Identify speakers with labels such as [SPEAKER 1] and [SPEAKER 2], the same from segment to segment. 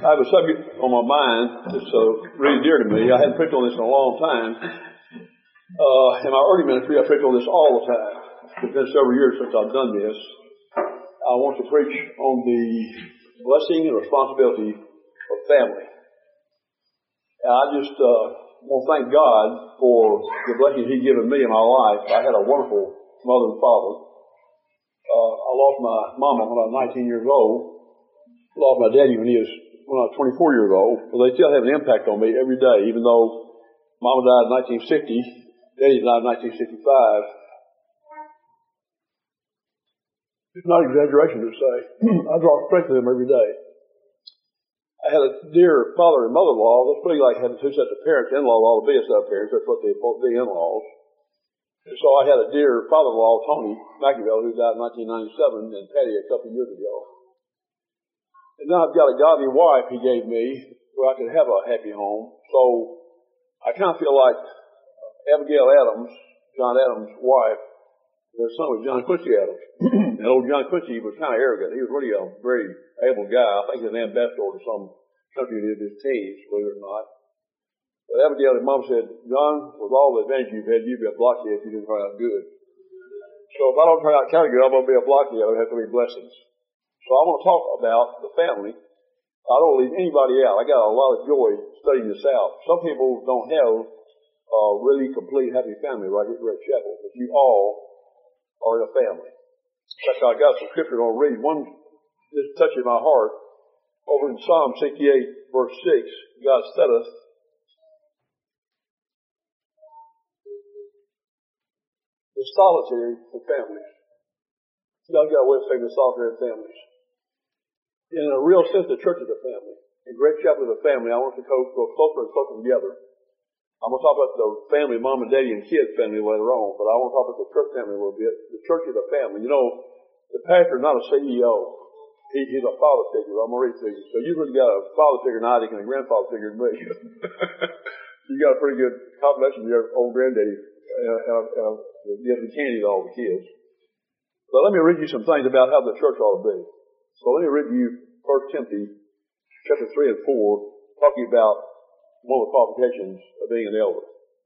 [SPEAKER 1] I have a subject on my mind that's really dear to me. I hadn't preached on this in a long time. In my early ministry, I preach on this all the time. It's been several years since I've done this. I want to preach on the blessing and responsibility of family. And I just want to thank God for the blessings He's given me in my life. I had a wonderful mother and father. I lost my mama when I was 19 years old. Lost my daddy when I was 24 years old. But they still have an impact on me every day, even though mama died in 1960, daddy died in 1965. It's not exaggeration to say. I draw strength to them every day. I had a dear father and mother-in-law. That's pretty like having two sets of parents. In-laws ought to be a set of parents. That's what they both be in-laws. And so I had a dear father-in-law, Tony McAville, who died in 1997, and Patty a couple of years ago. And now I've got a godly wife He gave me where I could have a happy home. So I kind of feel like Abigail Adams, John Adams' wife, their son was John Quincy Adams. And old John Quincy was kind of arrogant. He was really a very able guy. I think he was an ambassador to some country in his teens, believe it or not. But Abigail and Mom said, John, with all the advantage you've had, you'd be a blockhead if you didn't turn out good. So if I don't turn out kind of good, I'm going to be a blockhead. I'll have to be blessings. So I want to talk about the family. I don't leave anybody out. I got a lot of joy studying this out. Some people don't have a really complete happy family right here at Red Chapel, but you all are in a family. In fact, I got some scripture I'll read. One just touching my heart. Over in Psalm 68, verse 6, God setteth the solitary for families. God got a way of saying the solitary families. In a real sense, the church is a family. In Great Chapel is a family. I want to go closer and closer together. I'm going to talk about the family, mom and daddy and kids family later on, but I want to talk about the church family a little bit. The church is a family. You know, the pastor is not a CEO. He's a father figure. I'm going to read to you. So you've really got a father figure in Isaac and a grandfather figure in me. You got a pretty good combination of your old granddaddy and giving candy to all the kids. But let me read you some things about how the church ought to be. So let me read you 1 Timothy chapter 3 and 4, talking about one of the qualifications of being an elder.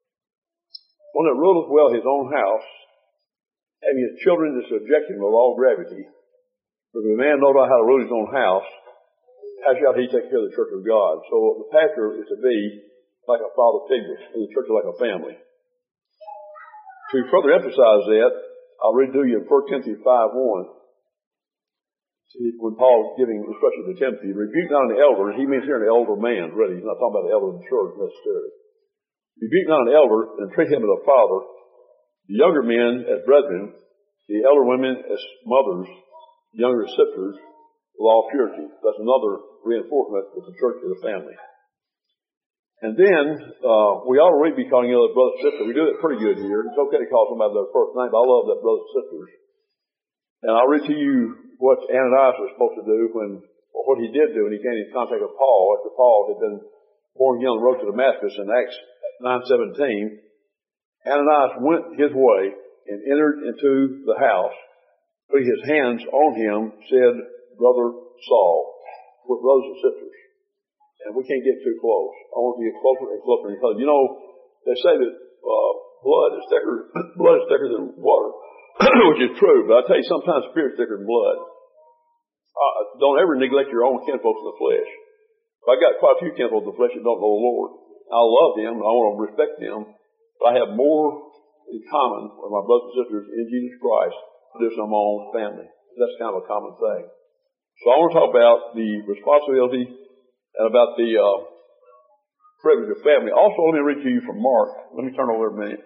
[SPEAKER 1] One that ruleth well his own house, having his children to subject him with all gravity. For if a man know not how to rule his own house, how shall he take care of the church of God? So the pastor is to be like a father figure, and the church is like a family. To further emphasize that, I'll read to you in 1 Timothy 5:1. When Paul's giving instruction to Timothy, rebuke not an elder, he means here an elder man, really. He's not talking about the elder in the church necessarily. Rebuke not an elder, and treat him as a father, the younger men as brethren, the elder women as mothers, younger sisters, with all purity. That's another reinforcement that the church is a family. And then, we ought to really be calling each other brother and sister. We do it pretty good here. It's okay to call somebody their first name, but I love that brothers and sisters. And I'll read to you what Ananias was supposed to do or what he did do when he came in contact with Paul, after Paul had been born again on the road to Damascus in Acts 9:17. Ananias went his way and entered into the house, putting his hands on him, said, Brother Saul. We're brothers and sisters. And we can't get too close. I want to get closer and closer to each other. You know, they say that blood is thicker than water, which is true, but I tell you, sometimes spirit's thicker than blood. Don't ever neglect your own kinfolks in the flesh. I got quite a few kinfolks in the flesh that don't know the Lord. I love them, I want to respect them, but I have more in common with my brothers and sisters in Jesus Christ than my own family. That's kind of a common thing. So I want to talk about the responsibility and about the privilege of family. Also, let me read to you from Mark. Let me turn over a minute.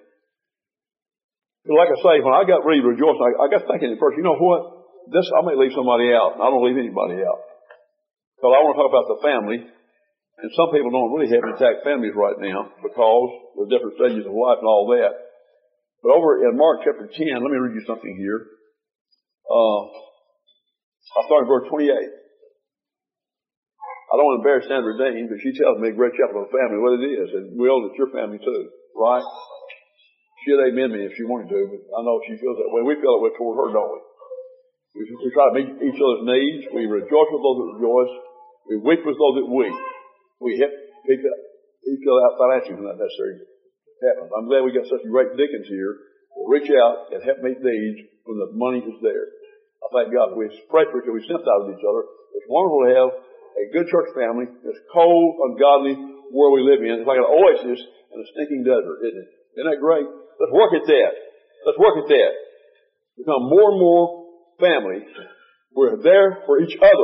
[SPEAKER 1] Like I say, when I got really rejoicing, I got thinking at first, you know what? I may leave somebody out. I don't leave anybody out. Because I want to talk about the family. And some people don't really have intact families right now because of different stages of life and all that. But over in Mark chapter 10, let me read you something here. I'll start in verse 28. I don't want to embarrass Sandra Dean, but she tells me Great Chapel of Family what it is. And Will, it's your family too, right? She'd amen me if she wanted to, but I know she feels that way. We feel that way toward her, don't we? We try to meet each other's needs. We rejoice with those that rejoice. We We weep with those that weep. We help people out financially when that necessary happens. I'm glad we got such great deacons here that reach out and help meet needs when the money is there. I thank God. We pray for each other. We sympathize with each other. It's wonderful to have a good church family. This cold, ungodly world we live in. It's like an oasis in a stinking desert, isn't it? Isn't that great? Let's work at that. Let's work at that. Become more and more family. We're there for each other.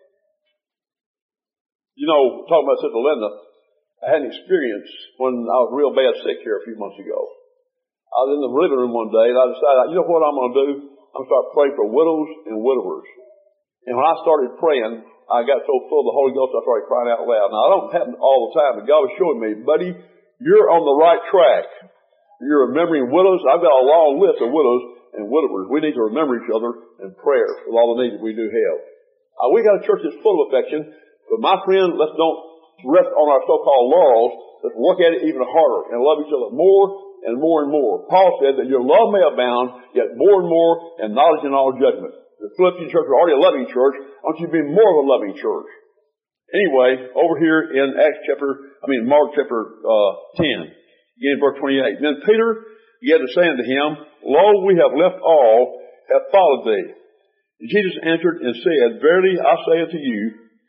[SPEAKER 1] You know, talking about Sister Linda, I had an experience when I was real bad sick here a few months ago. I was in the living room one day and I decided, you know what I'm going to do? I'm going to start praying for widows and widowers. And when I started praying, I got so full of the Holy Ghost I started crying out loud. Now, I don't happen all the time, but God was showing me, buddy, you're on the right track. You're remembering widows. I've got a long list of widows and widowers. We need to remember each other in prayer with all the needs that we do have. We got a church that's full of affection, but my friend, let's don't rest on our so-called laurels. Let's work at it even harder and love each other more and more and more. Paul said that your love may abound, yet more and more in knowledge and all judgment. The Philippian church was already a loving church. I want you to be more of a loving church. Anyway, over here in Mark chapter 10, again verse 28. Then Peter began to say unto him, Lo, we have left all, have followed thee. And Jesus answered and said, Verily I say unto you,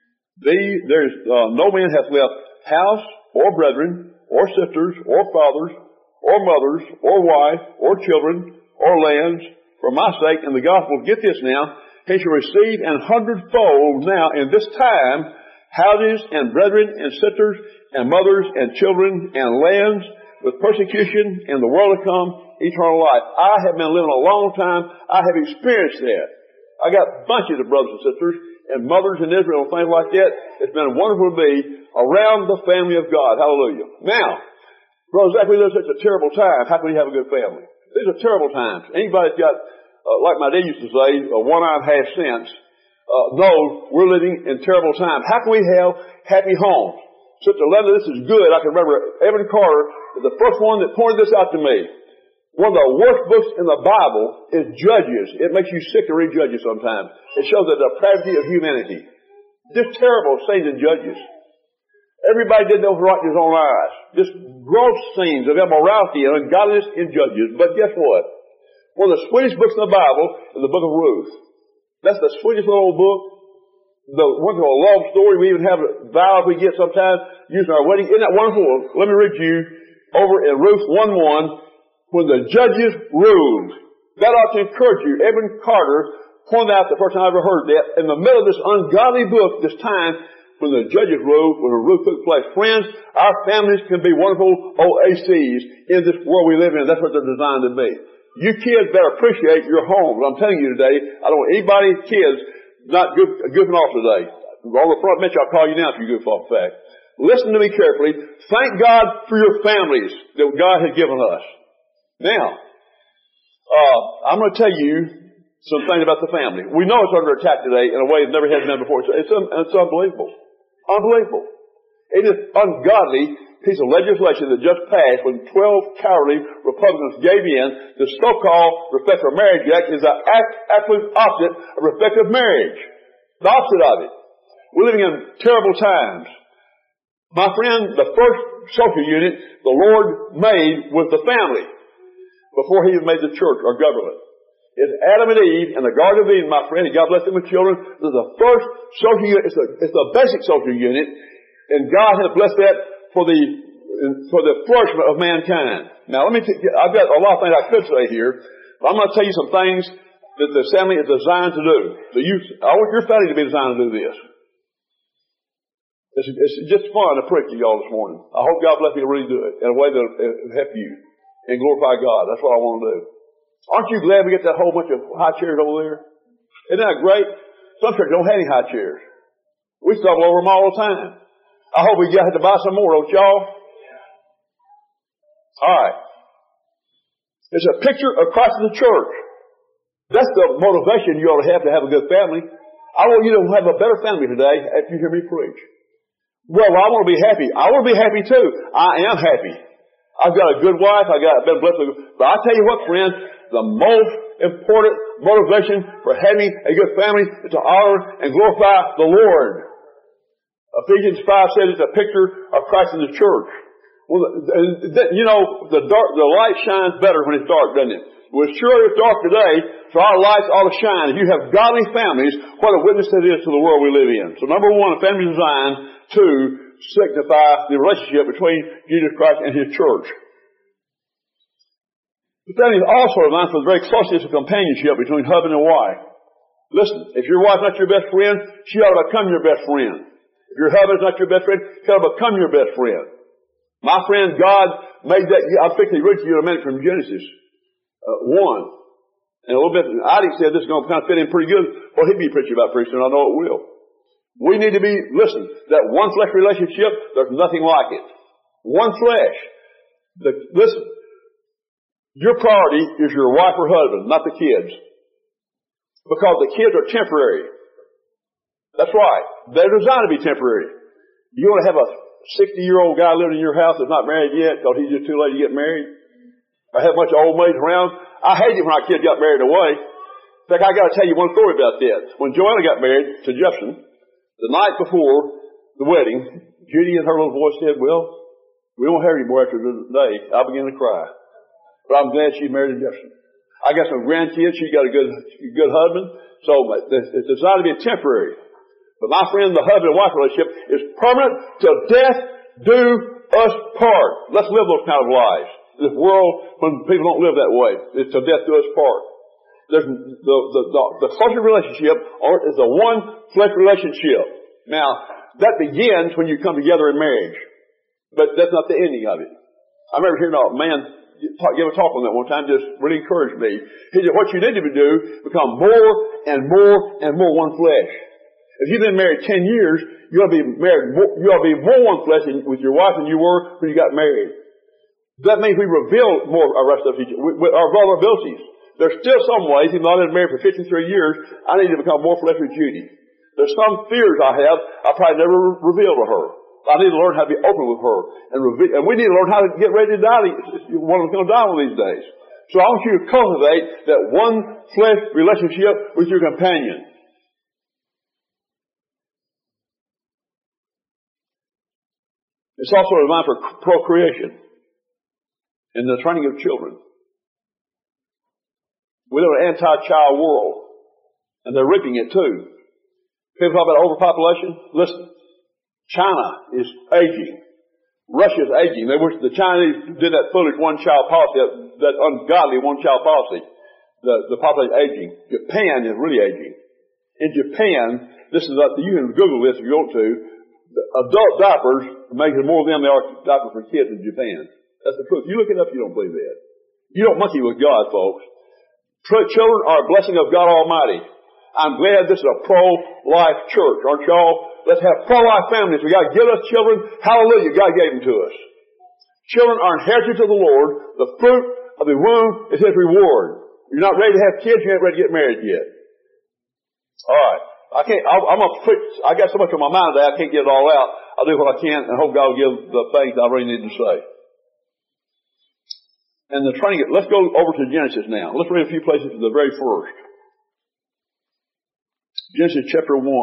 [SPEAKER 1] no man hath left house, or brethren, or sisters, or fathers, or mothers, or wife, or children, or lands, for my sake in the gospel, get this now, he shall receive an hundredfold now in this time, houses, and brethren, and sisters, and mothers, and children, and lands, with persecution, and the world to come, eternal life. I have been living a long time. I have experienced that. I got bunches of brothers and sisters, and mothers in Israel and things like that. It's been wonderful to be around the family of God. Hallelujah. Now, Brother Zach, we live such a terrible time. How can we have a good family? These are terrible times. Anybody that's got, like my dad used to say, a one-eyed half sense, knows we're living in terrible times. How can we have happy homes? Sister Linda, this is good. I can remember Evan Carter is the first one that pointed this out to me. One of the worst books in the Bible is Judges. It makes you sick to read Judges sometimes. It shows the depravity of humanity. Just terrible scenes in Judges. Everybody did what was right in his own eyes. Just gross scenes of immorality and ungodliness in Judges. But guess what? One of the sweetest books in the Bible is the book of Ruth. That's the sweetest little book. The wonderful love story. We even have vows we get sometimes using our wedding. Isn't that wonderful? Let me read you over in Ruth 1:1. When the judges ruled. That ought to encourage you. Evan Carter pointed out the first time I ever heard that. In the middle of this ungodly book, this time, when the judges ruled, when the rule took place. Friends, our families can be wonderful OACs in this world we live in. That's what they're designed to be. You kids better appreciate your homes. I'm telling you today, I don't want anybody, kids, not goofing off today. On the front bench, I'll call you now if you goof off. In fact, listen to me carefully. Thank God for your families that God has given us. Now, I'm going to tell you some things about the family. We know it's under attack today in a way it never has been before. It's unbelievable. Unbelievable. It is ungodly piece of legislation that just passed when 12 cowardly Republicans gave in. The so-called Respect for Marriage Act is the absolute opposite of respect of marriage. The opposite of it. We're living in terrible times. My friend, the first social unit the Lord made was the family. Before he made the church or government. It's Adam and Eve in the Garden of Eden, my friend, and God blessed them with children. This is the first social unit. It's the basic social unit, and God has blessed that for the flourishment of mankind. Now, I've got a lot of things I could say here, but I'm going to tell you some things that the family is designed to do. I want your family to be designed to do this. It's just fun to preach to y'all this morning. I hope God bless me to really do it in a way that will help you. And glorify God. That's what I want to do. Aren't you glad we get that whole bunch of high chairs over there? Isn't that great? Some churches don't have any high chairs. We stumble over them all the time. I hope we have to buy some more, don't y'all? Alright. It's a picture of Christ in the church. That's the motivation you ought to have a good family. I want you to have a better family today after you hear me preach. Well, I want to be happy. I want to be happy too. I am happy. I've got a good wife. I've been blessed with. But I tell you what, friends, the most important motivation for having a good family is to honor and glorify the Lord. Ephesians 5 said it's a picture of Christ in the church. Well, the light shines better when it's dark, doesn't it? Well, sure it's dark today, so our lights ought to shine. If you have godly families, what a witness that is to the world we live in. So number one, a family designed to signify the relationship between Jesus Christ and His church. The family is also designed for the very closeness of companionship between husband and wife. Listen, if your wife's not your best friend, she ought to become your best friend. If your husband's not your best friend, he ought to become your best friend. My friend, God made that. I'll quickly read to you in a minute from Genesis 1. And a little bit, Isaac said this is going to kind of fit in pretty good. Well, he'd be preaching about pretty soon. I know it will. We need to be, listen, that one flesh relationship, there's nothing like it. One flesh. Listen, your priority is your wife or husband, not the kids. Because the kids are temporary. That's right. They're designed to be temporary. You want to have a 60-year-old guy living in your house that's not married yet because he's just too late to get married? Or have a bunch of old maids around? I hated when our kids got married away. In fact, I got to tell you one story about that. When Joanna got married to Jefferson, the night before the wedding, Judy in her little voice said, well, we don't have any more after today. I began to cry. But I'm glad she married to Jefferson. I got some grandkids. She got a good husband. So it's designed to be temporary. But my friend, the husband and wife relationship is permanent till death do us part. Let's live those kind of lives. In this world, when people don't live that way, it's till death do us part. There's the closer relationship is a one flesh relationship. Now, that begins when you come together in marriage. But that's not the ending of it. I remember hearing a man give a talk on that one time, just really encouraged me. He said, what you need to do, become more and more and more one flesh. If you've been married 10 years, you ought to be more one flesh with your wife than you were when you got married. That means we reveal more of our stuff, our vulnerabilities. There's still some ways, even though I've been married for 53 years, I need to become more flesh with Judy. There's some fears I have I probably never revealed to her. I need to learn how to be open with her. And we need to learn how to get ready to die. One of us going to die one of these days. So I want you to cultivate that one flesh relationship with your companion. It's also designed for procreation and the training of children. We live in an anti-child world, and they're reaping it too. People talk about overpopulation. Listen. China is aging. Russia is aging. They wish the Chinese did that foolish one-child policy, that ungodly one-child policy. The population is aging. Japan is really aging. In Japan, you can Google this if you want to, adult diapers are making more than they are diapers for kids in Japan. That's the truth. You look it up, you don't believe that. You don't monkey with God, folks. Children are a blessing of God Almighty. I'm glad this is a pro-life church, aren't y'all? Let's have pro-life families. We got to give us children. Hallelujah, God gave them to us. Children are inheritance of the Lord. The fruit of the womb is His reward. You're not ready to have kids, you ain't ready to get married yet. Alright. I got so much on my mind today, I can't get it all out. I'll do what I can and hope God will give the things I really need to say. And the training, let's go over to Genesis now. Let's read a few places to the very first. Genesis chapter 1.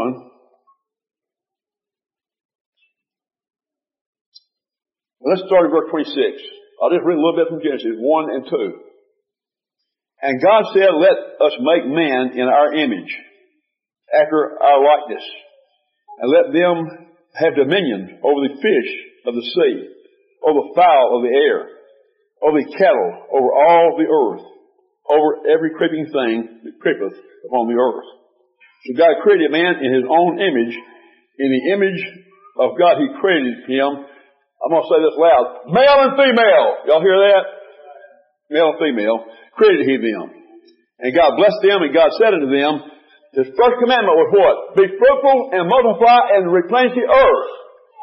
[SPEAKER 1] Let's start in verse 26. I'll just read a little bit from Genesis 1 and 2. And God said, let us make man in our image, after our likeness, and let them have dominion over the fish of the sea, over the fowl of the air, over the cattle, over all the earth, over every creeping thing that creepeth upon the earth. So God created man in His own image. In the image of God He created him. I'm going to say this loud. Male and female. Y'all hear that? Male and female. Created He them. And God blessed them, and God said unto them, His first commandment was what? Be fruitful and multiply and replenish the earth.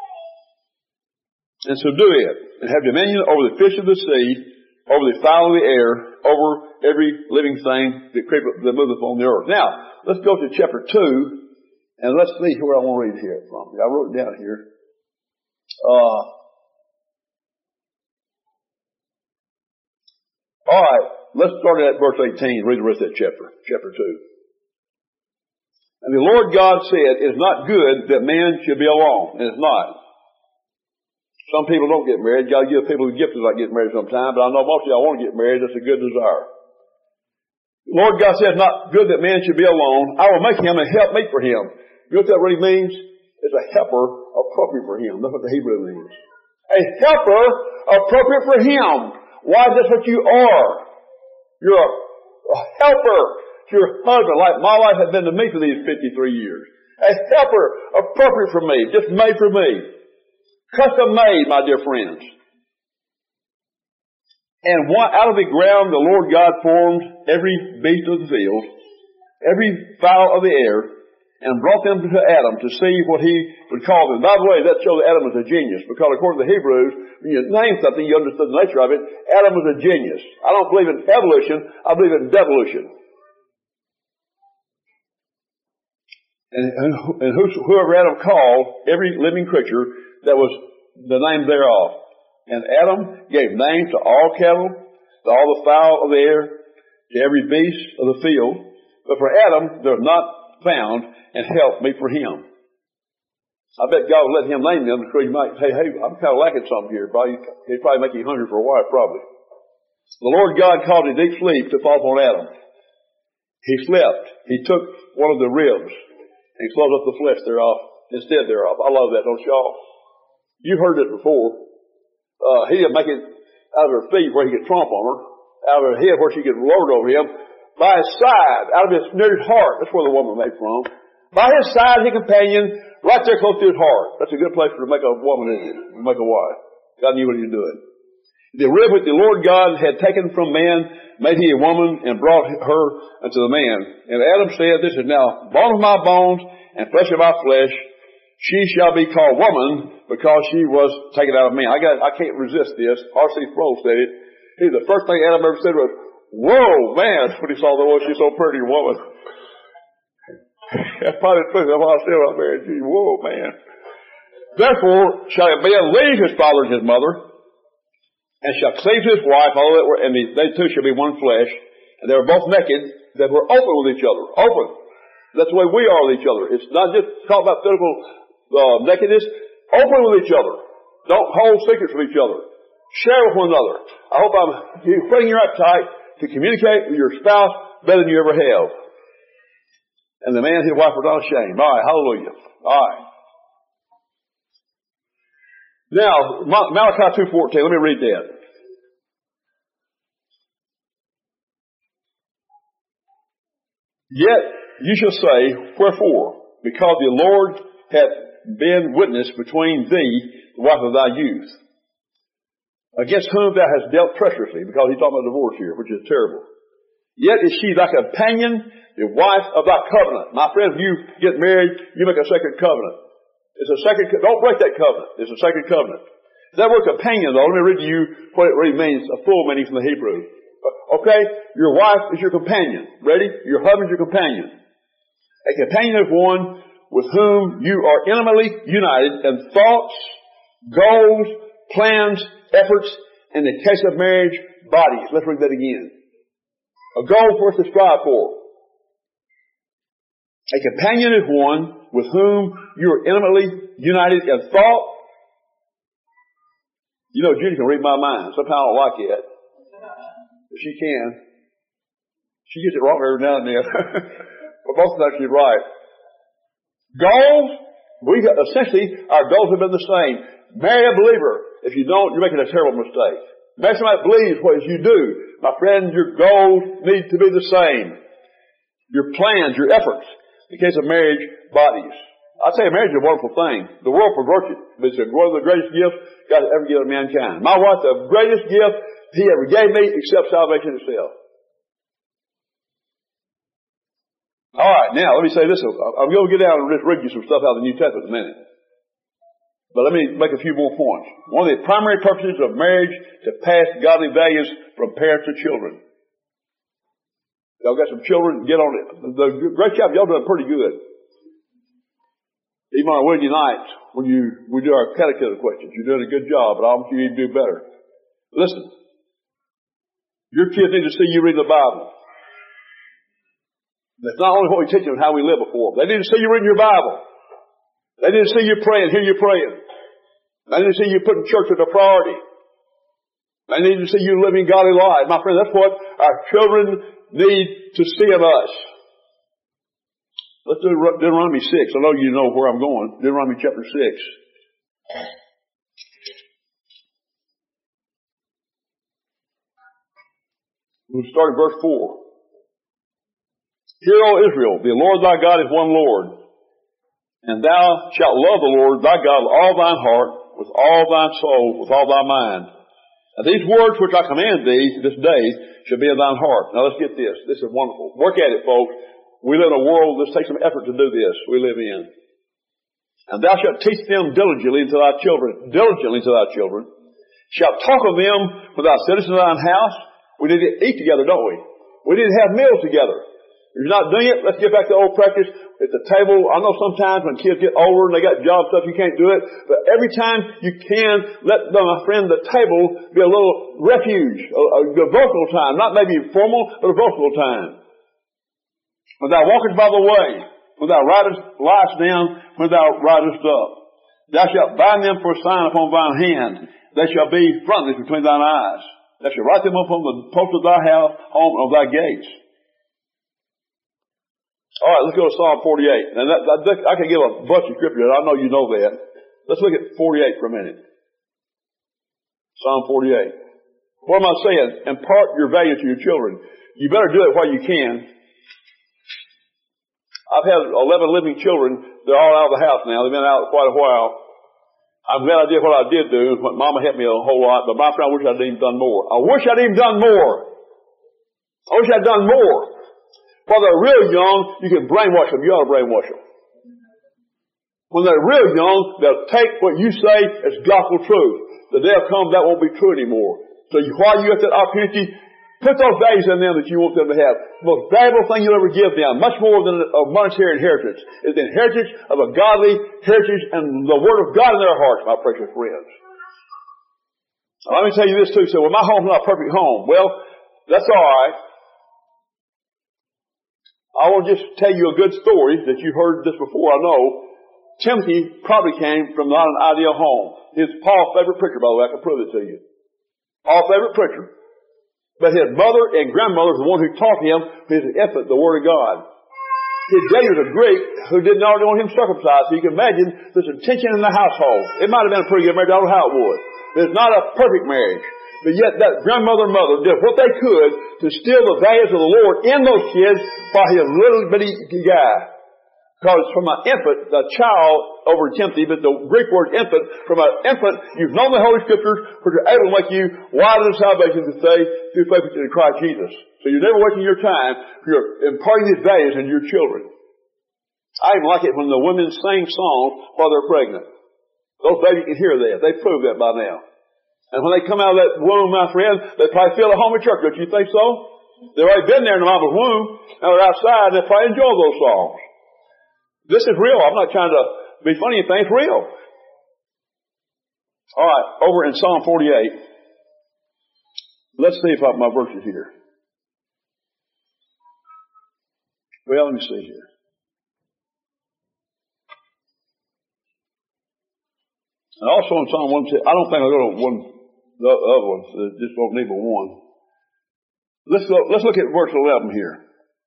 [SPEAKER 1] And subdue it. And have dominion over the fish of the sea, over the fowl of the air, over every living thing that moveth on the earth. Now, let's go to chapter 2, and let's see where I want to read here from. I wrote it down here. All right, let's start at verse 18. Read the rest of that chapter 2. And the Lord God said, it is not good that man should be alone. And it's not. Some people don't get married. God gives people the gift of like getting married sometime, but I know most of y'all want to get married. That's a good desire. The Lord God said, it's not good that man should be alone. I will make him a helpmate for him. You know what that really means? It's a helper appropriate for him. That's what the Hebrew means. A helper appropriate for him. Why? That's what you are. You're a helper to your husband, like my wife has been to me for these 53 years. A helper appropriate for me, just made for me. Custom made, my dear friends. And out of the ground the Lord God formed every beast of the field, every fowl of the air, and brought them to Adam to see what he would call them. By the way, that shows that Adam was a genius, because according to the Hebrews, when you name something, you understood the nature of it. Adam was a genius. I don't believe in evolution, I believe in devolution. And whoever Adam called, every living creature, that was the name thereof. And Adam gave names to all cattle, to all the fowl of the air, to every beast of the field. But for Adam, there was not found and help me for him. I bet God would let him name them because he might say, hey, I'm kind of lacking something here. He'd probably make you hungry for a while, probably. The Lord God caused a deep sleep to fall upon Adam. He slept. He took one of the ribs and closed up the flesh thereof, instead thereof. I love that, don't y'all? You've heard it before. He'd make it out of her feet where he could tromp on her, out of her head where she could lord over him, by his side, out of his near his heart. That's where the woman made from. By his side, his companion, right there close to his heart. That's a good place to make a woman, isn't it? To make a wife. God knew what he was doing. The rib which the Lord God had taken from man, made he a woman, and brought her unto the man. And Adam said, this is now bone of my bones, and flesh of my flesh. She shall be called woman, because she was taken out of man. I can't resist this. R.C. Sproul said it. The first thing Adam ever said was, whoa, man, when he saw the woman, she's so pretty, woman. That's probably the truth. That's why I said when I married you. Whoa, man. Therefore shall a man leave his father and his mother, and shall cleave to his wife, and they two shall be one flesh. And they were both naked, that were open with each other. Open. That's the way we are with each other. It's not just talk about physical nakedness. Open with each other. Don't hold secrets with each other. Share with one another. I hope I'm putting your appetite to communicate with your spouse better than you ever have. And the man and his wife were not ashamed. All right, hallelujah. All right. Now, Malachi 2:14, let me read that. Yet you shall say, wherefore? Because the Lord hath been witness between thee, the wife of thy youth, against whom thou hast dealt treacherously, because he's talking about divorce here, which is terrible. Yet is she thy companion, the wife of thy covenant. My friend, if you get married, you make a sacred covenant. It's a sacred, don't break that covenant. It's a sacred covenant. That word companion, though, let me read to you what it really means, a full meaning from the Hebrew. Okay? Your wife is your companion. Ready? Your husband is your companion. A companion is one with whom you are intimately united in thoughts, goals, plans, efforts, and in the case of marriage, bodies. Let's read that again. A goal for us to strive for. A companion is one with whom you are intimately united in thought. You know, Judy can read my mind. Sometimes I don't like it. But she can. She gets it wrong every now and then. But most of the time she's right. Goals, essentially, our goals have been the same. Marry a believer. If you don't, you're making a terrible mistake. Marry somebody that believes what you do. My friend, your goals need to be the same. Your plans, your efforts. In the case of marriage, bodies. I tell you, marriage is a wonderful thing. The world perverts it. But it's one of the greatest gifts God has ever given mankind. My wife, the greatest gift He ever gave me, except salvation itself. All right, now, let me say this. I'm going to get down and just read you some stuff out of the New Testament in a minute. But let me make a few more points. One of the primary purposes of marriage is to pass godly values from parents to children. Y'all got some children? Get on it. The great job. Y'all doing pretty good. Even on Wednesday nights, when we do our catechism questions, you're doing a good job, but I want you to do better. Listen. Your kids need to see you read the Bible. That's not only what we teach them, how we live before them. They need to see you reading your Bible. They need to see you praying, hear you praying. They need to see you putting church as a priority. They need to see you living godly lives. My friend, that's what our children need to see of us. Let's do Deuteronomy 6. I know you know where I'm going. Deuteronomy chapter 6. We'll start at verse 4. Hear, O Israel, the Lord thy God is one Lord. And thou shalt love the Lord thy God with all thine heart, with all thine soul, with all thy mind. And these words which I command thee this day shall be in thine heart. Now let's get this. This is wonderful. Work at it, folks. We live in a world that takes some effort to do this. We live in. And thou shalt teach them diligently to thy children. Diligently to thy children. Shalt talk of them when thou sittest in thine house. We need to eat together, don't we? We need to have meals together. If you're not doing it, let's get back to old practice. At the table, I know sometimes when kids get older and they got job stuff, you can't do it. But every time you can, let my friend, the table be a little refuge, a devotional time. Not maybe formal, but a devotional time. When thou walkest by the way, when thou liest down, when thou risest up. Thou shalt bind them for a sign upon thine hand. They shall be frontlets between thine eyes. Thou shalt write them upon the post of thy house, home of thy gates. All right, let's go to Psalm 48. And I can give a bunch of scripture. I know you know that. Let's look at 48 for a minute. Psalm 48. What am I saying? Impart your value to your children. You better do it while you can. I've had 11 living children. They're all out of the house now. They've been out quite a while. I'm glad I did what I did do. Mama helped me a whole lot, but my friend, I wish I'd even done more. I wish I'd even done more. I wish I'd done more. While they're real young, you can brainwash them. You ought to brainwash them. When they're real young, they'll take what you say as gospel truth. The day will come, that won't be true anymore. So while you have that opportunity, put those values in them that you want them to have. The most valuable thing you'll ever give them, much more than a monetary inheritance, is the inheritance of a godly heritage and the Word of God in their hearts, my precious friends. Now, let me tell you this too. So, well, my home's not a perfect home. Well, that's all right. I want to just tell you a good story that you've heard this before, I know. Timothy probably came from not an ideal home. His Paul's favorite preacher, by the way, I can prove it to you. Paul's favorite preacher. But his mother and grandmother was the one who taught him, his infant, the Word of God. His daddy was a Greek who didn't already want him circumcised, so you can imagine there's some tension in the household. It might have been a pretty good marriage, I don't know how it would. It's not a perfect marriage. But yet that grandmother and mother did what they could to steal the values of the Lord in those kids while he was a little bitty guy. Because from an infant, the child over Timothy, but the Greek word infant, from an infant, you've known the Holy Scriptures, which are able to make you wise in salvation to say through faith in Christ Jesus. So you're never wasting your time. You're imparting these values into your children. I even like it when the women sing songs while they're pregnant. Those babies can hear that. They prove that by now. And when they come out of that womb, my friend, they probably feel at home in church. Don't you think so? They've already been there in the mama's womb. Now they're outside and they probably enjoy those songs. This is real. I'm not trying to be funny and think. It's real. All right, over in Psalm 48. Let's see if I have my verses here. Well, let me see here. And also in Psalm 1, I don't think I'll go to the other ones. Just don't need but one. Let's look at verse 11 here.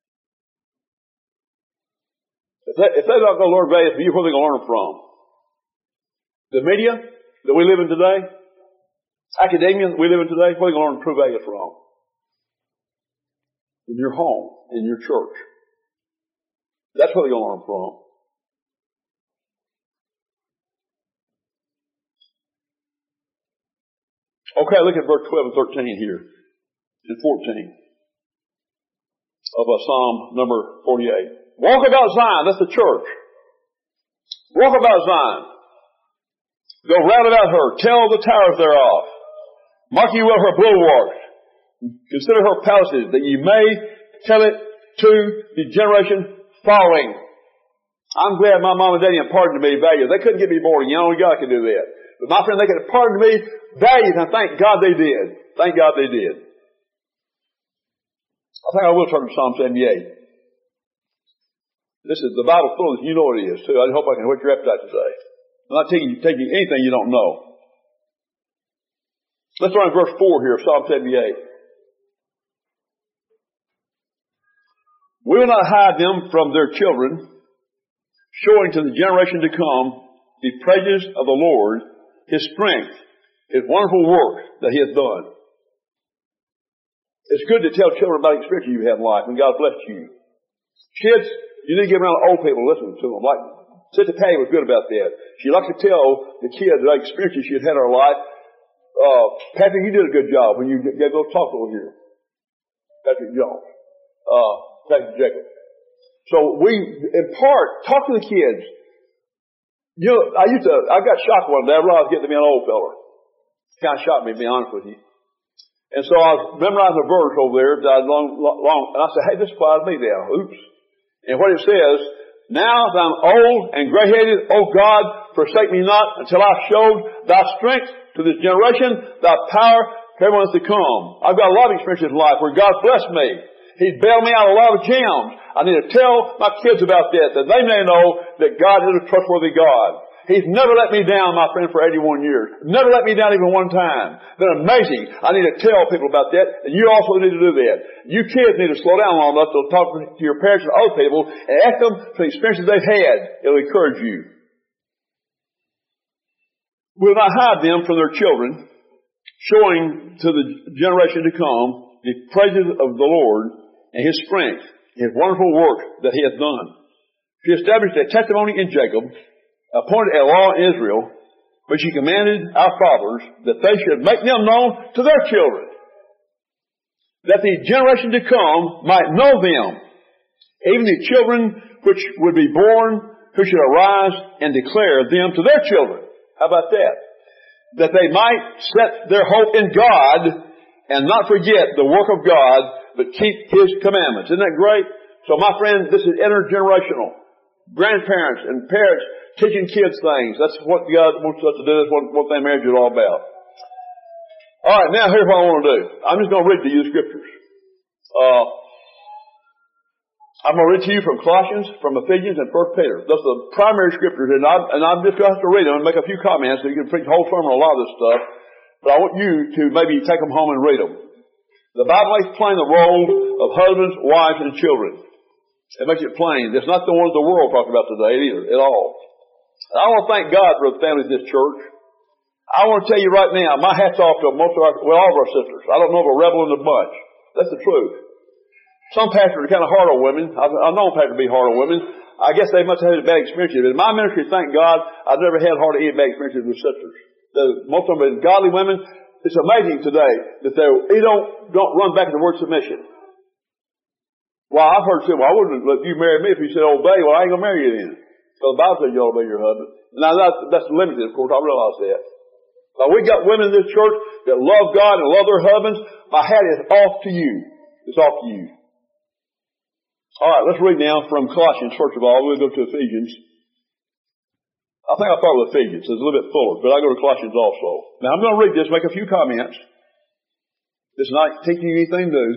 [SPEAKER 1] If they're not going to learn values from you, where are they going to learn them from? The media that we live in today? Academia that we live in today? Where are they going to learn true values from? In your home, in your church. That's where they're going to learn from. Okay, look at verse 12 and 13 here. And 14 of Psalm number 48. Walk about Zion, that's the church. Walk about Zion. Go round about her, tell the towers thereof. Mark ye well her bulwarks. Consider her palaces, that ye may tell it to the generation following. I'm glad my mom and daddy imparted to me values. They couldn't give me more, only God could do that. But my friend, they could impart to me values, and thank God they did. Thank God they did. I think I will turn to Psalm 78. This is the Bible full of this. You know what it is, too. I hope I can whet your appetite today. I'm not taking anything you don't know. Let's start in verse 4 here of Psalm 78. We will not hide them from their children, showing to the generation to come the praises of the Lord, His strength, His wonderful work that He has done. It's good to tell children about the experiences you have in life, and God bless you. Kids, you need to get around old people and listen to them. Like Sister Patty was good about that. She likes to tell the kids the experiences she had had in her life. Patrick, you did a good job when you gave those talks over here. Patrick Jones. Patrick Jacob. So we, in part, talk to the kids. You know, I got shocked one day. I realized I was getting to be an old fella. It kind of shocked me, to be honest with you. And so I was memorizing a verse over there that I and I said, hey, this applies to me now. Oops. And what it says, now that I'm old and gray-headed, O God, forsake me not until I showed thy strength to this generation, thy power to everyone to come. I've got a lot of experiences in life where God blessed me. He's bailed me out of a lot of jams. I need to tell my kids about that they may know that God is a trustworthy God. He's never let me down, my friend, for 81 years. Never let me down even one time. Been amazing. I need to tell people about that, and you also need to do that. You kids need to slow down long enough to talk to your parents and other people and ask them for the experiences they've had. It'll encourage you. We'll not hide them from their children, showing to the generation to come the praises of the Lord and His strength, His wonderful work that He has done. He established a testimony in Jacob, appointed a law in Israel, which He commanded our fathers that they should make them known to their children, that the generation to come might know them, even the children which would be born, who should arise and declare them to their children. How about that? That they might set their hope in God and not forget the work of God, but keep His commandments. Isn't that great? So my friend, this is intergenerational. Grandparents and parents teaching kids things. That's what God wants us to do. That's what that marriage is all about. All right, now here's what I want to do. I'm just going to read to you the scriptures. I'm going to read to you from Colossians, from Ephesians, and 1 Peter. Those are the primary scriptures, and I'm just going to have to read them and make a few comments so you can preach a whole sermon on a lot of this stuff. But I want you to maybe take them home and read them. The Bible makes plain the role of husbands, wives, and children. It makes it plain. It's not the ones the world talks about today either, at all. I want to thank God for the family of this church. I want to tell you right now, my hat's off to all of our sisters. I don't know of a rebel in the bunch. That's the truth. Some pastors are kind of hard on women. I've known pastors to be hard on women. I guess they must have had a bad experience. But in my ministry, thank God, I've never had hardly any bad experiences with sisters. Most of them are godly women. It's amazing today that they don't run back to the word submission. Well, I've heard say, well, I wouldn't let you marry me if you said obey. Well, I ain't going to marry you then. So the Bible says you ought to obey your husband. Now, that's limited, of course. I realize that. But we got women in this church that love God and love their husbands. My hat is off to you. It's off to you. All right, let's read now from Colossians, first of all. We'll go to Ephesians. I think I'll start with Ephesians. It's a little bit fuller, but I'll go to Colossians also. Now, I'm going to read this, make a few comments. This is not teaching you anything new.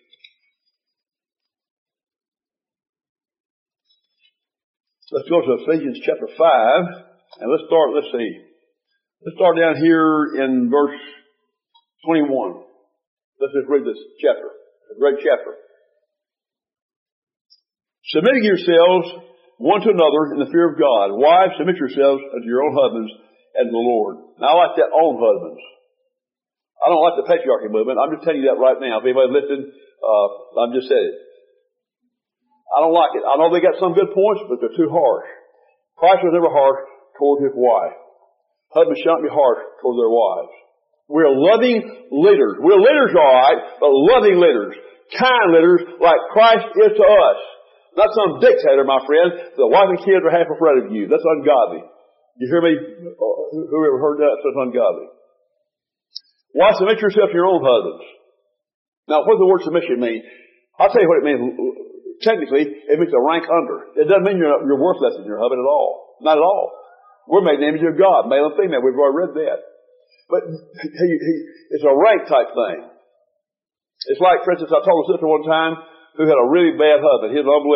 [SPEAKER 1] Let's go to Ephesians chapter 5, and let's start down here in verse 21. Let's just read this chapter. It's a great chapter. Submitting yourselves one to another in the fear of God. Wives, submit yourselves unto your own husbands and the Lord. Now, I like that, own husbands. I don't like the patriarchy movement. I'm just telling you that right now. If anybody listened, I've just said it. I don't like it. I know they got some good points, but they're too harsh. Christ was never harsh toward His wife. Husbands shouldn't be harsh toward their wives. We're loving leaders. We're leaders, all right, but loving leaders. Kind leaders like Christ is to us. Not some dictator, my friend. The wife and kids are half afraid of you. That's ungodly. You hear me? Whoever heard that? That's ungodly. Why submit yourself to your own husbands? Now, what does the word submission mean? I'll tell you what it means. Technically, it means a rank under. It doesn't mean you're worth less than your husband at all. Not at all. We're made in the image of God, male and female. We've already read that. But it's a rank type thing. It's like, for instance, I told a sister one time who had a really bad husband. He was an unbeliever.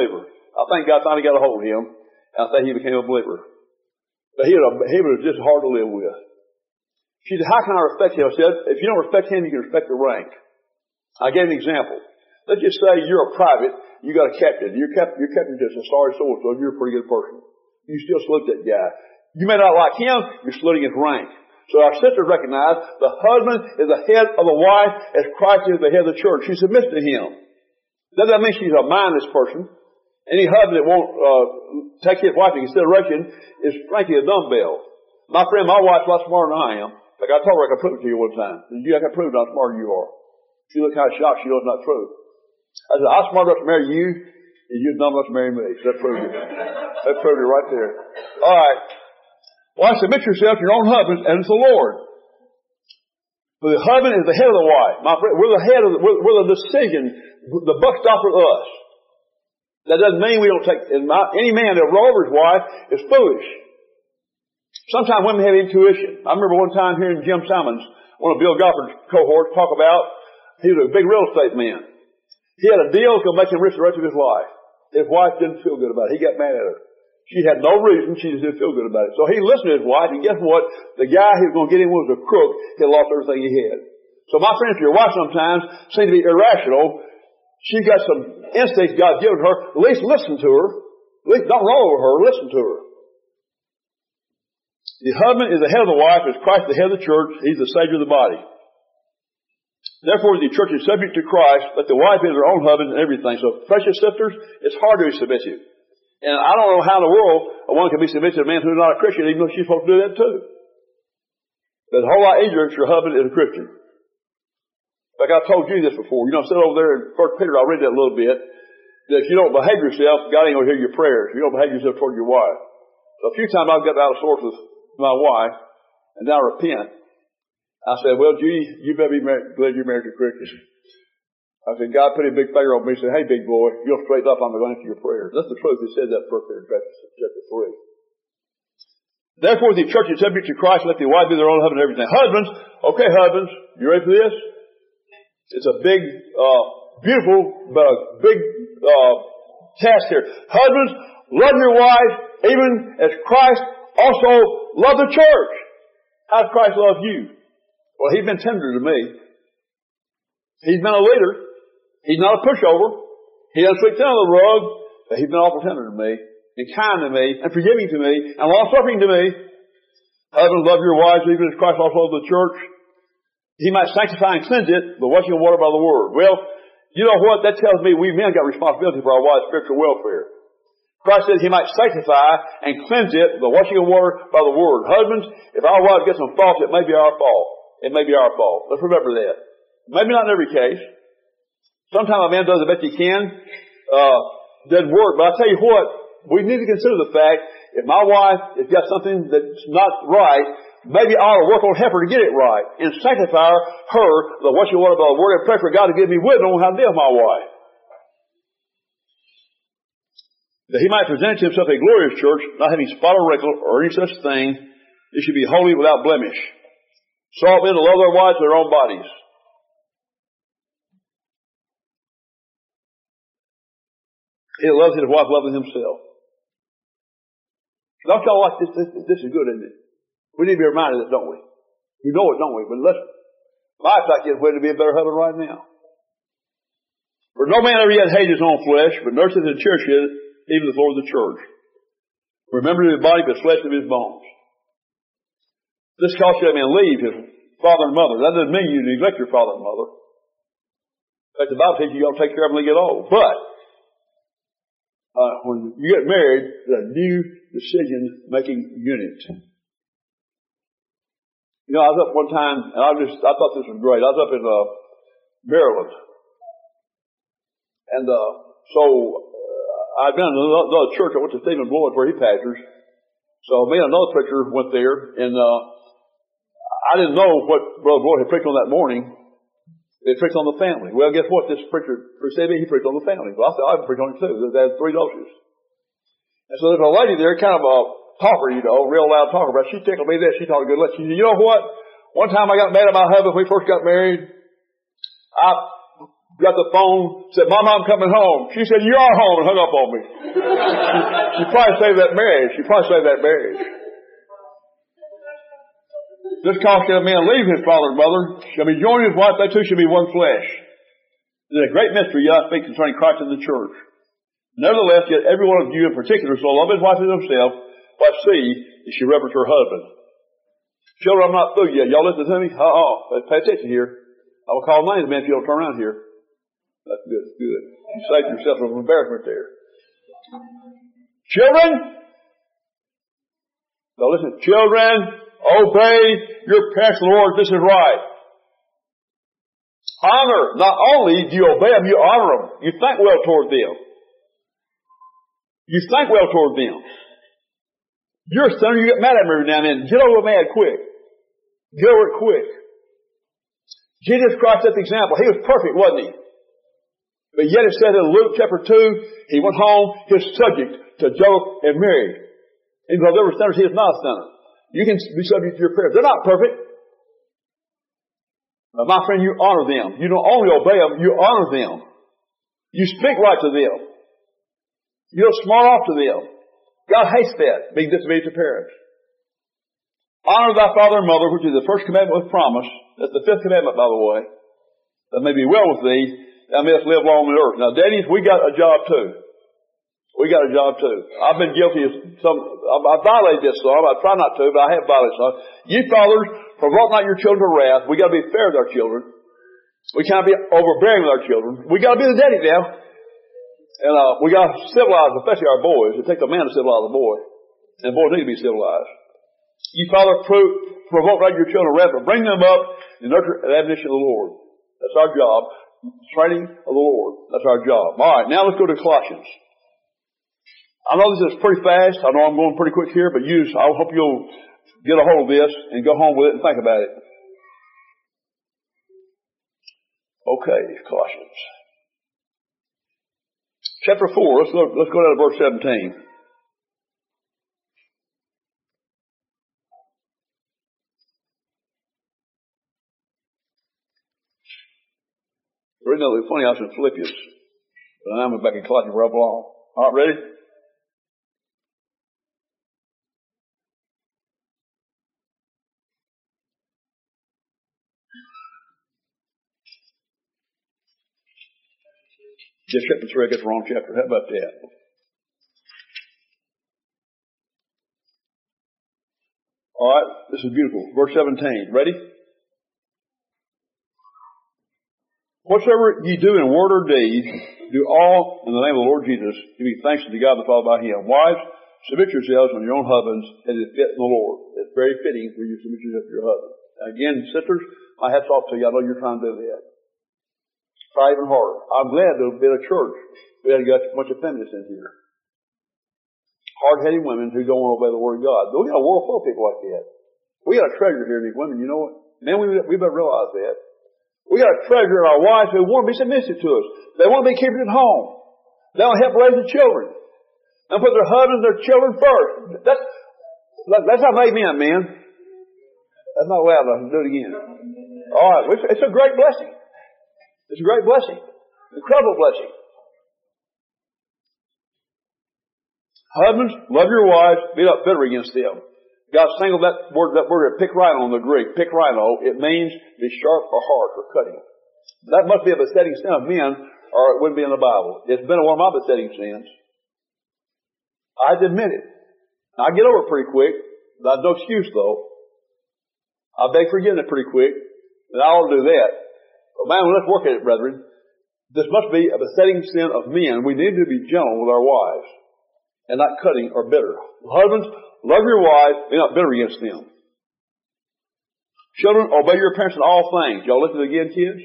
[SPEAKER 1] I think God finally got a hold of him, and I think he became a believer. But he was just hard to live with. She said, how can I respect him? I said, if you don't respect him, you can respect the rank. I gave an example. Let's just say you're a private, you got a captain. Your captain just a sorry soul, so you're a pretty good person. You still salute that guy. You may not like him, you're saluting his rank. So our sisters recognize the husband is the head of the wife as Christ is the head of the church. She submits to him. That doesn't mean she's a mindless person. Any husband that won't take his wife into consideration is frankly a dumbbell. My friend, my wife's a lot smarter than I am. Like I told her I could prove it to you one time. I can prove how smart you are. She looked kind of shocked. She knows it's not true. I said, I'm smart enough to marry you, and you're dumb enough to marry me. So that proved it. That proved it right there. All right. Well, submit yourself to your own husband, and it's the Lord. But the husband is the head of the wife. My friend, we're the head of we're the decision. The buck stops with us. That doesn't mean we don't take. Any man that will roll over his wife is foolish. Sometimes women have intuition. I remember one time hearing Jim Simons, one of Bill Goffard's cohorts, talk about, he was a big real estate man. He had a deal that could make him rich the rest of his life. His wife didn't feel good about it. He got mad at her. She had no reason. She just didn't feel good about it. So he listened to his wife, and guess what? The guy who was going to get him was a crook. He had lost everything he had. So my friends, if your wife sometimes seems to be irrational, she's got some instincts God's given her. At least listen to her. At least don't roll over her. Listen to her. The husband is the head of the wife, as Christ the head of the church. He's the Savior of the body. Therefore, the church is subject to Christ, but the wife is her own husband and everything. So, precious sisters, it's hard to be submissive. And I don't know how in the world a woman can be submissive to a man who's not a Christian, even though she's supposed to do that too. But it's a whole lot easier if your husband is a Christian. Like I told you this before. You know, I said over there in 1 Peter, I read that a little bit, that if you don't behave yourself, God ain't going to hear your prayers. You don't behave yourself toward your wife. So a few times I've got out of sorts with my wife, and now repent. I said, well, Judy, you better be glad you're married to a Christian. I said, God put a big finger on me and said, hey, big boy, you'll straighten up, I'm going to answer your prayers. That's the truth. He said that in chapter 3. Therefore, the church is subject to Christ, let the wife be their own husband and everything. Husbands, okay, husbands, you ready for this? It's a big, beautiful, but a big task here. Husbands, love your wife, even as Christ also loved the church. How does Christ love you? Well, he's been tender to me. He's been a leader. He's not a pushover. He doesn't sweep down the rug. But he's been awful tender to me, and kind to me, and forgiving to me, and long-suffering to me. Husbands, love your wives, even as Christ also loved the church. He might sanctify and cleanse it, the washing of water by the word. Well, you know what? That tells me we men got responsibility for our wives' spiritual welfare. Christ said he might sanctify and cleanse it, the washing of water by the word. Husbands, if our wives get some faults, it may be our fault. It may be our fault. Let's remember that. Maybe not in every case. Sometimes a man does the best he can. Doesn't work. But I tell you what, we need to consider the fact, if my wife has got something that's not right, maybe I ought to work on help her to get it right. And sanctify her, the washing of water by the word, and pray for God to give me wisdom on how to deal with my wife. That he might present to himself a glorious church, not having spot or wrinkle or any such thing. It should be holy without blemish. Sought men to love their wives their own bodies. He loves his wife loving himself. Don't y'all like this? This is good, isn't it? We need to be reminded of it, don't we? We know it, don't we? But listen, my fact is we're to be a better husband right now. For no man ever yet hated his own flesh, but nurses and cherishes it, even the Lord of the church. Remember his body, but flesh of his bones. This calls you a man leave his father and mother. That doesn't mean you neglect your father and mother. In fact, the Bible says you got to take care of them when they get old. But when you get married, it's a new decision-making unit. You know, I was up one time, and I thought this was great. I was up in Maryland, and I'd been in another church. I went to Stephen Blood where he pastors. So me and another preacher went there, and I didn't know what Brother Blood had preached on that morning. They preached on the family. Well, guess what? This preacher preceded me. He preached on the family. Well, I said, I can preach on it too. They had 3 doses. And so there's a lady there, kind of a talker, you know, real loud talker. But she tickled me this. She talked good. She said, you know what? One time I got mad at my husband when we first got married. I got the phone, said, Mom, I'm coming home. She said, you are home, and hung up on me. She probably saved that marriage. Just cause a man leave his father and mother, shall be joined with his wife, they two shall be one flesh. There's a great mystery I speak concerning Christ and the church. Nevertheless, yet every one of you in particular so love his wife as himself, but see, that she reverence her husband. Children, I'm not through yet. Y'all listen to me? Pay attention here. I will call names, man, if you don't turn around here. That's good. You saved yourself from embarrassment there. Children! Now listen, children, obey your parents, Lord. This is right. Honor. Not only do you obey them, you honor them. You think well toward them. You're a sinner, you get mad at them every now and then. Get over mad quick. Get over it quick. Jesus Christ set the example. He was perfect, wasn't he? But yet it said in Luke chapter 2, he went home, he was subject to Joseph and Mary. Even though they were sinners, he is not a sinner. You can be subject to your parents. They're not perfect. But my friend, you honor them. You don't only obey them, you honor them. You speak right to them. You don't smart off to them. God hates that, being disobedient to parents. Honor thy father and mother, which is the first commandment with promise. That's the fifth commandment, by the way. That may be well with thee, thou mayest live long on the earth. Now, daddies, we got a job too. I've been guilty of I violated this some. I try not to, but I have violated some. You fathers, provoke not your children to wrath. We got to be fair with our children. We can't be overbearing with our children. We got to be the daddy now. And we got to civilize, especially our boys. It takes a man to civilize a boy. And boys need to be civilized. You father, provoke not your children to wrath, but bring them up in nurture and admonition of the Lord. That's our job. Training of the Lord. That's our job. All right, now let's go to Colossians. I know this is pretty fast. I know I'm going pretty quick here, but I hope you'll get a hold of this and go home with it and think about it. Okay, Colossians. Chapter 4, let's go down to verse 17. Originally, funny, I was in Philippians, but now I'm back in Colossians where I belong. All right, ready? Just chapter 3, I guess the wrong chapter. How about that? All right, this is beautiful. Verse 17. Ready? Whatsoever ye do in word or deed, do all in the name of the Lord Jesus, giving thanks to God the Father by Him. Wives, submit yourselves unto your own husbands as is fit in the Lord. It's very fitting for you to submit yourself to your husband. Again, sisters, my hat's off to you. I know you're trying to do that. Try even harder. I'm glad to have been a church. We had got a bunch of feminists in here. Hard-headed women who don't want to obey the Word of God. We got a world full of people like that. We got a treasure here in these women, you know what? Man, we better realize that. We got a treasure in our wives who want to be submissive to us. They want to be keepers at home. They want to help raise the children. And put their husbands and their children first. That's how they meant, man. That's not loud enough. Do it again. All right. It's a great blessing. It's a great blessing. Incredible blessing. Husbands, love your wives. Be not bitter against them. God singled that word pikrino in the Greek. Pikrino, it means be sharp or harsh or cutting. That must be a besetting sin of men, or it wouldn't be in the Bible. It's been one of my besetting sins. I admit it. I get over it pretty quick. That's no excuse, though. I beg forgiveness pretty quick, and I ought to do that. But man, let's work at it, brethren. This must be a besetting sin of men. We need to be gentle with our wives and not cutting or bitter. Husbands, love your wives, be not bitter against them. Children, obey your parents in all things. Y'all listen again, kids?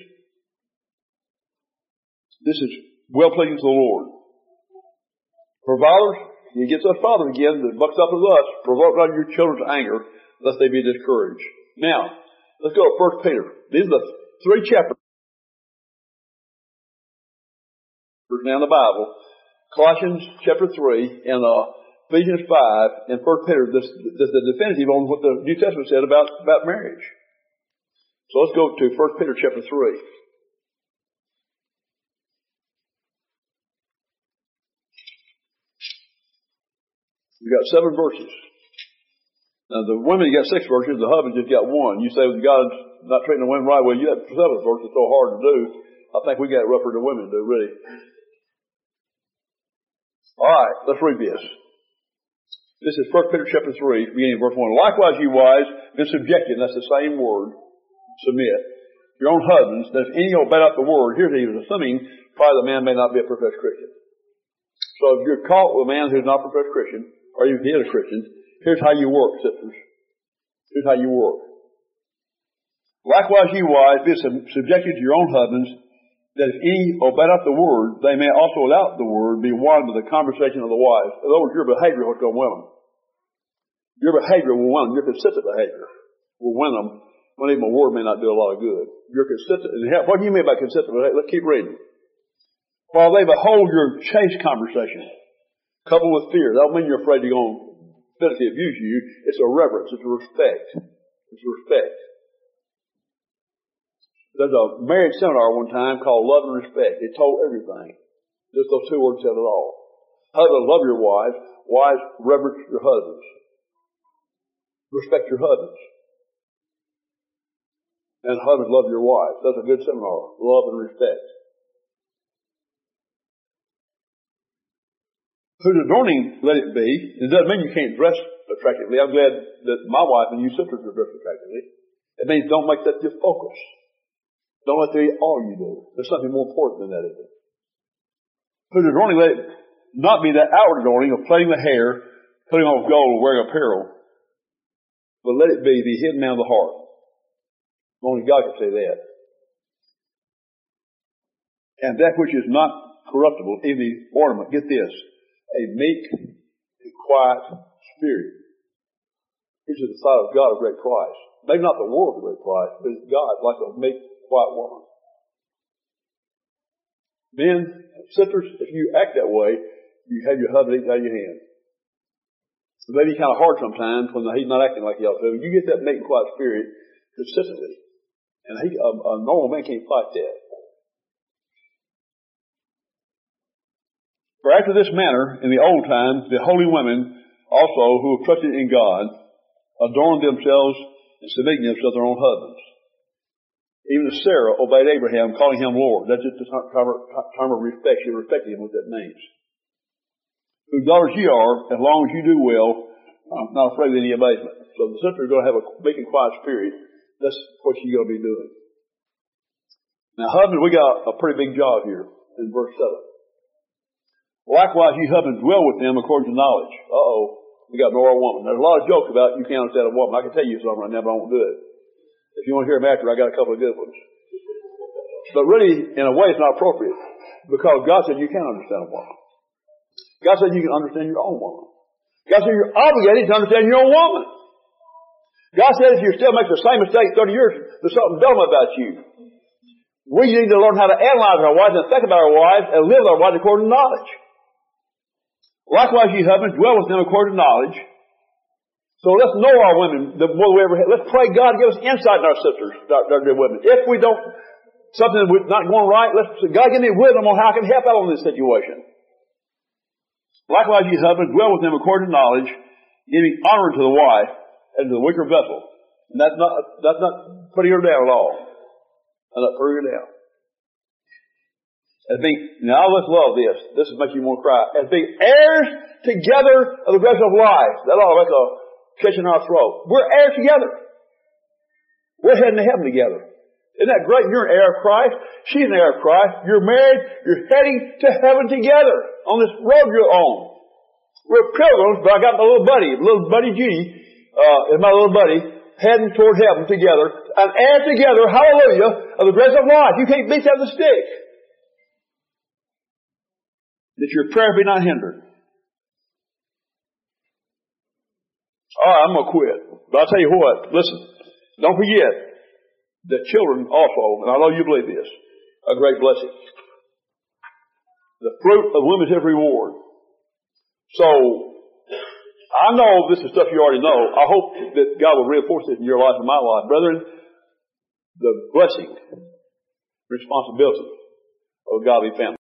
[SPEAKER 1] This is well pleasing to the Lord. For fathers, he gets us fathers again that bucks up with us. Provoke not your children to anger, lest they be discouraged. Now, let's go to 1 Peter. These are the 3 chapters now in the Bible. Colossians chapter 3 and Ephesians 5 and 1 Peter. This is the definitive on what the New Testament said about marriage. So let's go to 1 Peter chapter 3. We got 7 verses. Now the women got 6 verses, the husband just got 1. You say, well, God's not treating the women right. Well, you have 7 verses, so hard to do. I think we got it rougher than women do, really. Alright, let's read this. This is 1 Peter chapter 3, beginning of verse 1. Likewise, you wives, be subjected, that's the same word, submit, your own husbands, that if any obey not the word, here's he was assuming, probably the man may not be a professed Christian. So if you're caught with a man who's not a professed Christian, or even he is a Christian, here's how you work, sisters. Here's how you work. Likewise, you wives, be subjected to your own husbands, that if any obey not the word, they may also without the word be won by the conversation of the wives. In other words, your behavior will go win them. Your behavior will win them. Your consistent behavior will win them when even a word may not do a lot of good. Your consistent, and what do you mean by consistent behavior? Let's keep reading. While they behold your chaste conversation, coupled with fear. That don't mean you're afraid they're going to physically abuse you. It's a reverence. It's a respect. It's a respect. There's a marriage seminar one time called Love and Respect. It told everything. Just those 2 words said it all. Husbands, love your wives. Wives, reverence your husbands. Respect your husbands. And husbands, love your wives. That's a good seminar. Love and respect. Whose adorning let it be. It doesn't mean you can't dress attractively. I'm glad that my wife and you sisters are dressed attractively. It means don't make that your focus. Don't let that be all you do. There's something more important than that, isn't it? Whose adorning let it not be that outward adorning of plaiting the hair, putting on gold, or wearing apparel, but let it be the hidden man of the heart. Only God can say that. And that which is not corruptible, even the ornament, get this, a meek and quiet spirit, which is the sight of God of great price. Maybe not the world of great price, but it's God, like a meek, quiet woman. Men, sisters, if you act that way, you have your husband eating out of your hand. It may be kind of hard sometimes when he's not acting like he ought to. You get that meek and quiet spirit consistently. And a normal man can't fight that. For after this manner, in the old times, the holy women also, who have trusted in God, adorned themselves and submitted themselves to their own husbands. Even as Sarah obeyed Abraham, calling him Lord. That's just a term of respect. She respected him, what that means. Whose daughters ye are, as long as you do well, I'm not afraid of any amazement. So the sister is going to have a meek and quiet spirit. That's what she's going to be doing. Now, husbands, we got a pretty big job here in verse 7. Likewise, you husbands dwell with them according to knowledge. We got nor a woman. There's a lot of jokes about you can't understand a woman. I can tell you some right now, but I won't do it. If you want to hear them after, I got a couple of good ones. But really, in a way, it's not appropriate. Because God said you can't understand a woman. God said you can understand your own woman. God said you're obligated to understand your own woman. God said if you still make the same mistake 30 years, there's something dumb about you. We need to learn how to analyze our wives and think about our wives and live our wives according to knowledge. Likewise, ye husbands, dwell with them according to knowledge. So let's know our women the more we ever have. Let's pray God give us insight in our sisters, our dear women. If we don't, something is not going right, let's say, God give me wisdom on how I can help out on this situation. Likewise, ye husbands, dwell with them according to knowledge, giving honor to the wife and to the weaker vessel. And that's not putting her down at all. I'm not putting her down. Now let's love this. This makes you want to cry. As being heirs together of the grace of life. That ought to make a catch in our throat. We're heirs together. We're heading to heaven together. Isn't that great? You're an heir of Christ. She's an heir of Christ. You're married. You're heading to heaven together on this road you're on. We're pilgrims, but I got my little buddy G, is my little buddy, heading toward heaven together. An heir together, hallelujah, of the grace of life. You can't beat that with a stick. That your prayer be not hindered. Alright, I'm going to quit. But I'll tell you what, listen, don't forget that children also, and I know you believe this, are a great blessing. The fruit of womb is his reward. So, I know this is stuff you already know. I hope that God will reinforce it in your life and my life. Brethren, the blessing, responsibility of a godly family.